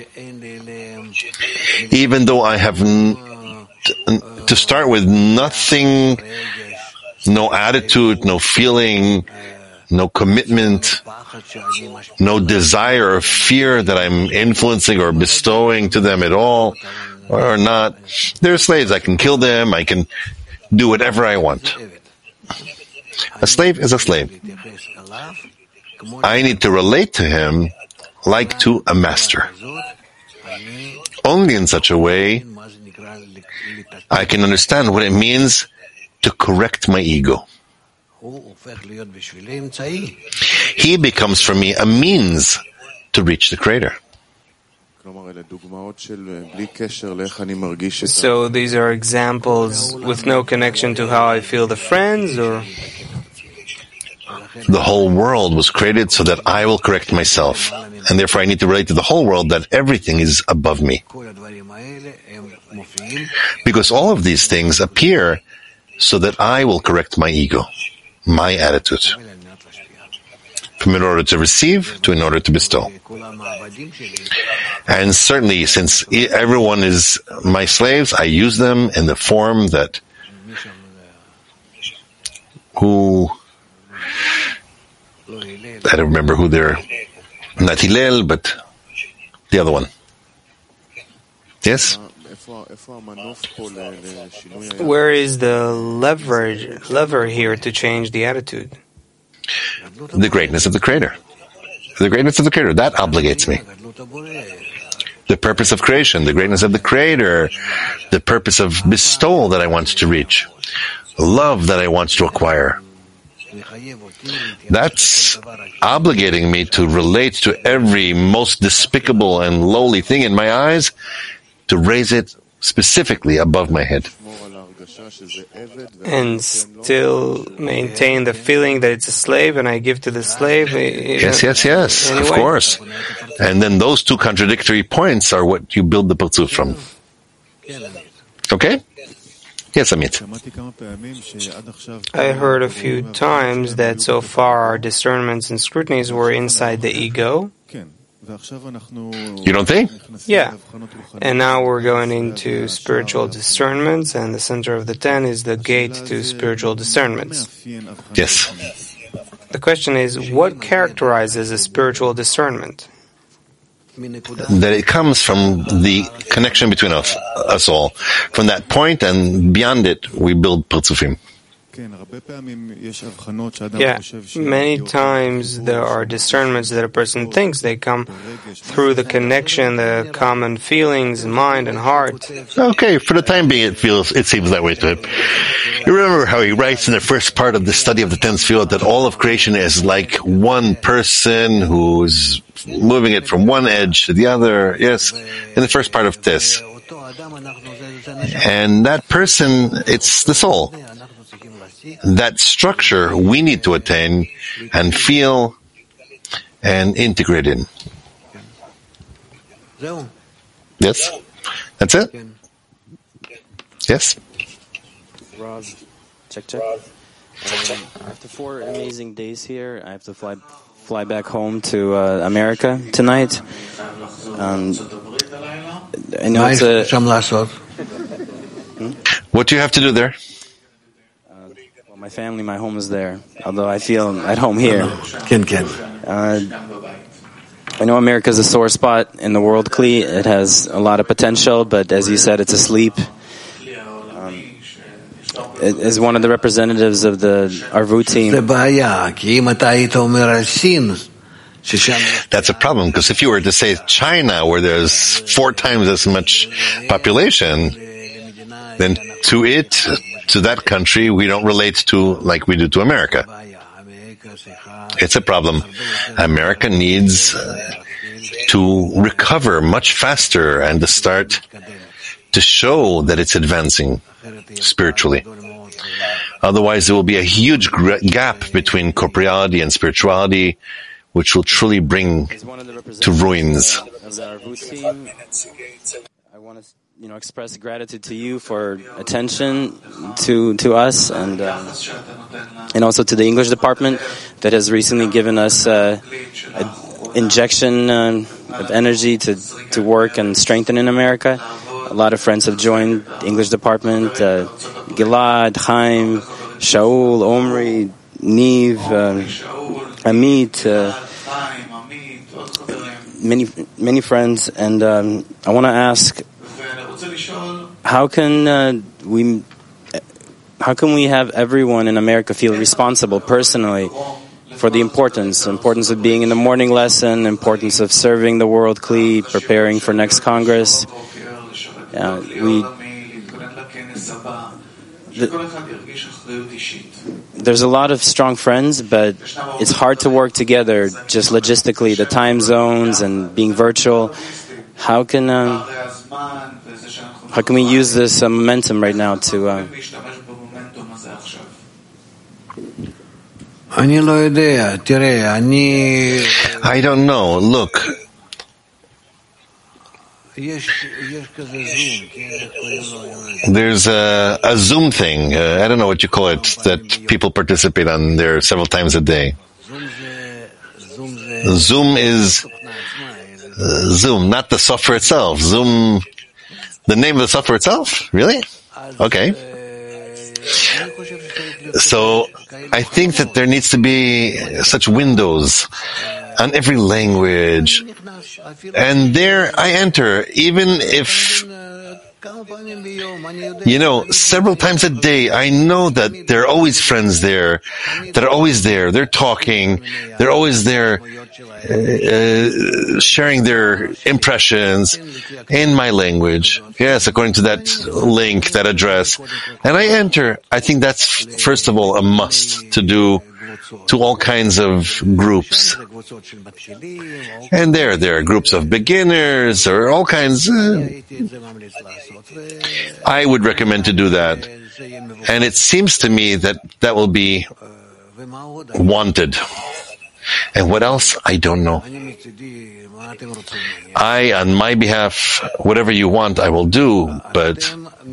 Even though I have n- to start with nothing, no attitude, no feeling, no commitment, no desire or fear that I'm influencing or bestowing to them at all, or not. They're slaves. I can kill them. I can do whatever I want. A slave is a slave. I need to relate to him like to a master. Only in such a way I can understand what it means to correct my ego. He becomes for me a means to reach the Creator. So these are examples with no connection to how I feel the friends, or? The whole world was created so that I will correct myself. And therefore I need to relate to the whole world that everything is above me. Because all of these things appear so that I will correct my ego, my attitude. From in order to receive to in order to bestow. And certainly, since everyone is my slaves, I use them in the form that who I don't remember who they're, not Hillel, but the other one. Yes? Where is the leverage, lever here to change the attitude? The greatness of the Creator. The greatness of the Creator, that obligates me. The purpose of creation, the greatness of the Creator, the purpose of bestowal that I want to reach, love that I want to acquire. That's obligating me to relate to every most despicable and lowly thing in my eyes, to raise it specifically above my head. and still maintain the feeling that it's a slave and I give to the slave? Yes, yes, yes, anyway? Of course. And then those two contradictory points are what you build the Parzuf from. Okay? Yes, Amit. I heard a few times that so far our discernments and scrutinies were inside the ego. You don't think? Yeah. And now we're going into spiritual discernments, and the center of the ten is the gate to spiritual discernments. Yes. The question is, what characterizes a spiritual discernment? That it comes from the connection between us, us all. From that point and beyond it, we build Parzufim. Yeah, many times there are discernments that a person thinks they come through the connection, the common feelings in mind and heart. Okay, for the time being, it feels, it seems that way to him. You remember how he writes in the first part of the study of the tenth field that all of creation is like one person who's moving it from one edge to the other. Yes, in the first part of this. And that person, it's the soul. That structure we need to attain and feel and integrate in. Yes? That's it? Yes? Roz, check, check. Um, after four amazing days here, I have to fly fly back home to uh, America tonight. Um, I know it's a... Hmm? What do you have to do there? My family, my home is there, although I feel at home here. Uh, I know America is a sore spot in the world, Kli. It has a lot of potential, but as you said, it's asleep. Um, as one of the representatives of the Arvut team, that's a problem, because if you were to say China, where there's four times as much population, then to it, to that country, we don't relate to like we do to America. It's a problem. America needs to recover much faster and to start to show that it's advancing spiritually. Otherwise, there will be a huge gap between corporeality and spirituality, which will truly bring to ruins. I want to you know, express gratitude to you for attention to to us, and um, and also to the English department that has recently given us uh, an injection uh, of energy to, to work and strengthen in America. A lot of friends have joined the English department. Uh, Gilad, Chaim, Shaul, Omri, Niv, uh, Amit, uh, many many friends, and um, I want to ask. How can uh, we? How can we have everyone in America feel responsible personally for the importance, the importance of being in the morning lesson, importance of serving the world, Kli, preparing for next Congress? Uh, we. The, there's a lot of strong friends, but it's hard to work together just logistically, the time zones and being virtual. How can? Uh, How can we use this uh, momentum right now to... Uh... I don't know. Look. There's a, a Zoom thing. Uh, I don't know what you call it, that people participate on there several times a day. Zoom is... Uh, Zoom, not the software itself. Zoom... The name of the software itself? Really? Okay. So, I think that there needs to be such windows on every language. And there I enter, even if, you know, several times a day, I know that there are always friends there, that are always there. They're talking. They're always there, uh, sharing their impressions in my language. Yes, according to that link, that address. And I enter. I think that's, first of all, a must to do to all kinds of groups. And there, there are groups of beginners or all kinds. Uh, I would recommend to do that. And it seems to me that that will be wanted. And what else? I don't know. I, on my behalf, whatever you want, I will do, but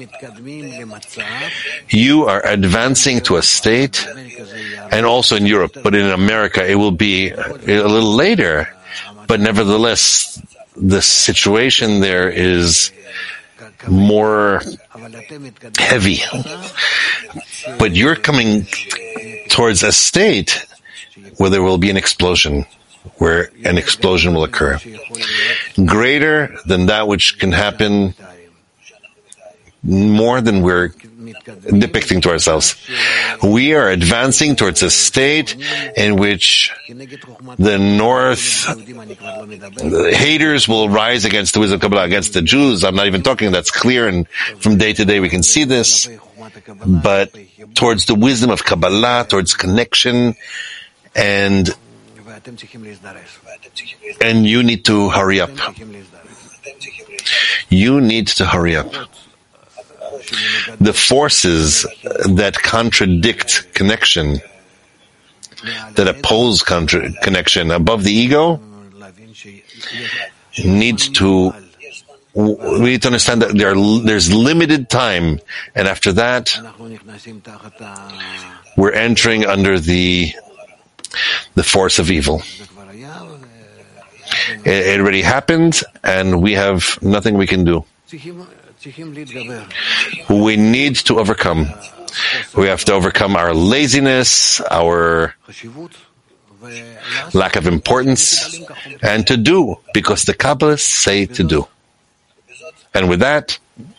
you are advancing to a state, and also in Europe, but in America it will be a little later, but nevertheless, the situation there is more heavy. But you're coming towards a state where there will be an explosion, where an explosion will occur. Greater than that which can happen, more than we're depicting to ourselves. We are advancing towards a state in which the North, the haters will rise against the wisdom of Kabbalah, against the Jews. I'm not even talking, that's clear, and from day to day we can see this. But towards the wisdom of Kabbalah, towards connection, and and you need to hurry up. You need to hurry up. The forces that contradict connection, that oppose contra- connection above the ego, need to, we need to understand that there are, there's limited time, and after that, we're entering under the the force of evil. It, it already happened, and we have nothing we can do. We need to overcome. We have to overcome our laziness, our lack of importance, and to do, because the Kabbalists say to do. And with that,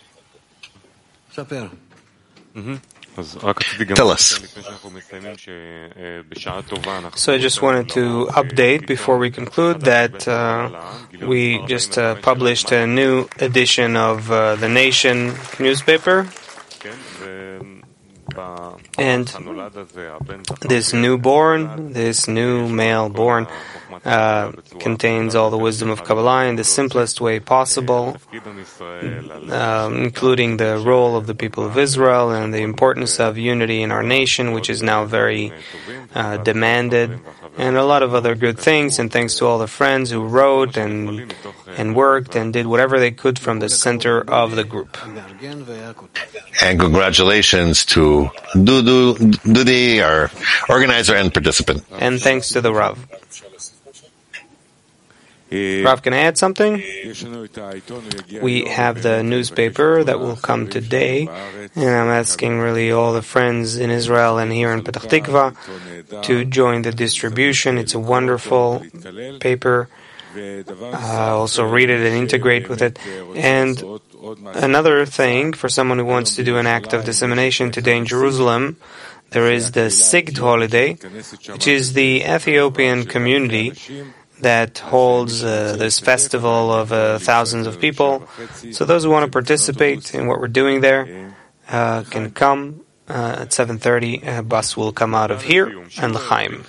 Mm-hmm. Tell us. So I just wanted to update before we conclude that uh, we just uh, published a new edition of uh, the Nation newspaper. And this newborn, this new male born, uh, contains all the wisdom of Kabbalah in the simplest way possible, uh, including the role of the people of Israel and the importance of unity in our nation, which is now very uh, demanded, and a lot of other good things. And thanks to all the friends who wrote and and worked and did whatever they could from the center of the group. And congratulations to Dudu, Dudi, our organizer and participant. And thanks to the Rav. Rav, can I add something? We have the newspaper that will come today, and I'm asking really all the friends in Israel and here in Petach Tikva to join the distribution. It's a wonderful paper. Uh, also read it and integrate with it. And another thing, for someone who wants to do an act of dissemination today in Jerusalem, there is the Sigd holiday, which is the Ethiopian community that holds uh, this festival of uh, thousands of people. So those who want to participate in what we're doing there uh, can come. Uh, at seven thirty, a bus will come out of here and L'chaim.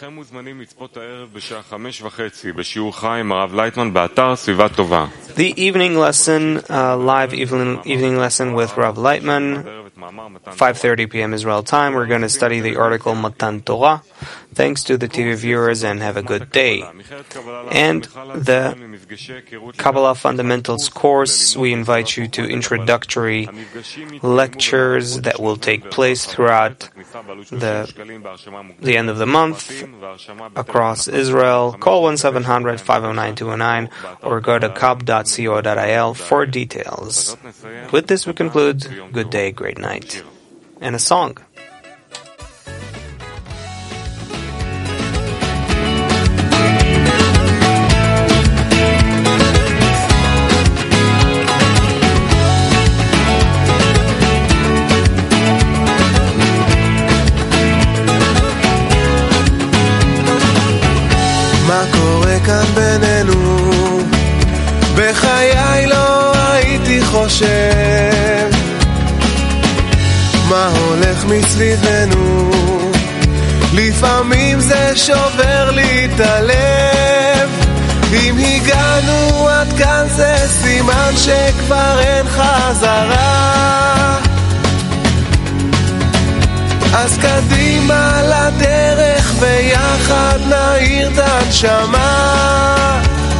The evening lesson, uh, live evening, evening lesson with Rav Leitman, five thirty p.m. Israel time. We're going to study the article Matan Torah. Thanks to the T V viewers, and have a good day. And the Kabbalah Fundamentals course, we invite you to introductory lectures that will take place throughout the, the end of the month across Israel. Call one seven hundred, five oh nine, two oh nine or go to kab dot co dot I L for details. With this we conclude. Good day, great night. And a song. כאן בינינו, בחיי לא הייתי חושב מה הולך מסביבנו, לפעמים זה שובר לי את הלב. אם הגענו עד כאן זה סימן שכבר אין חזרה, להאיר את הנשמה.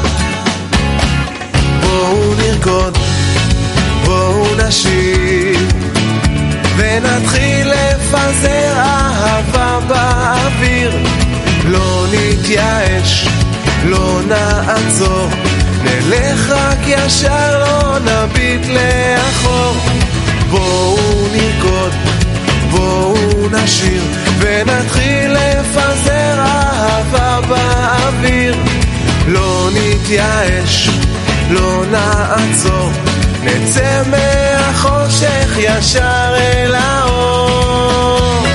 בואו נרקוד, בואו נשיר, ונתחיל לפזר אהבה באוויר. לא נתייאש, לא נעצור, נלך רק ישר, לא נביט לאחור. בואו נרקוד, בואו נשיר, ונתחיל לפזר אהבה באוויר. לא נתייאש, לא נעצור, נצא מהחושך ישר אל האור.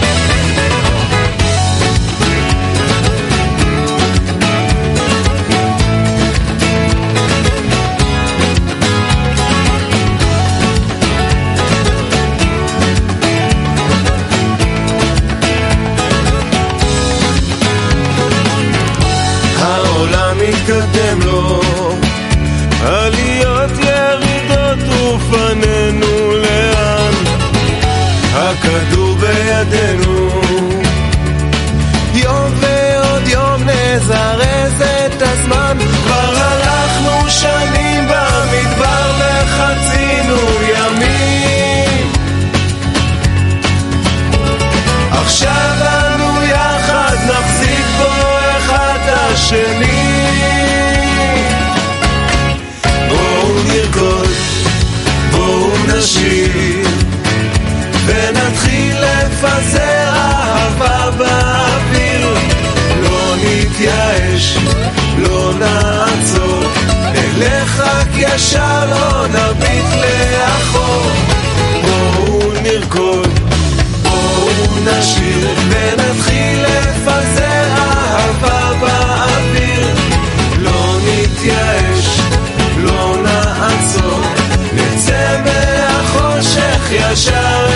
העולם מתקדם לו, עליות ירידות ופנינו לאן, הכדור בידינו, יום ועוד יום נזרז את הזמן. כבר הלכנו שנים במדבר וחצינו ימים, עכשיו אנו יחד נחזיק בו אחד השני. בואו נרקוד, בואו נשיר, ונתחיל לפזר אהבה באוויר. לא נתייאש, לא נעצור, נלך רק ישר, לא נביט לאחור. בואו נרקוד, בואו נשיר, ונתחיל לפזר אהבה באוויר. לא נתייאש, לא נעצור, נצא מהחושך ישר